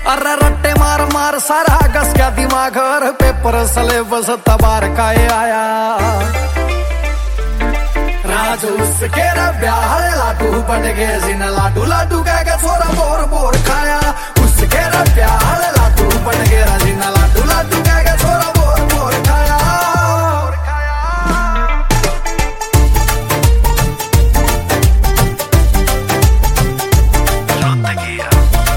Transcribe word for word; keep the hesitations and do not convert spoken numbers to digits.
अरे रट्टे मार मार सारा गस का दिमाग और पेपर सिलेबस तबार का ये आया राजू उसके ब्याह लाडू बट गए जिन लाडू लाडू कह के थोड़ा बोर बोर खाया।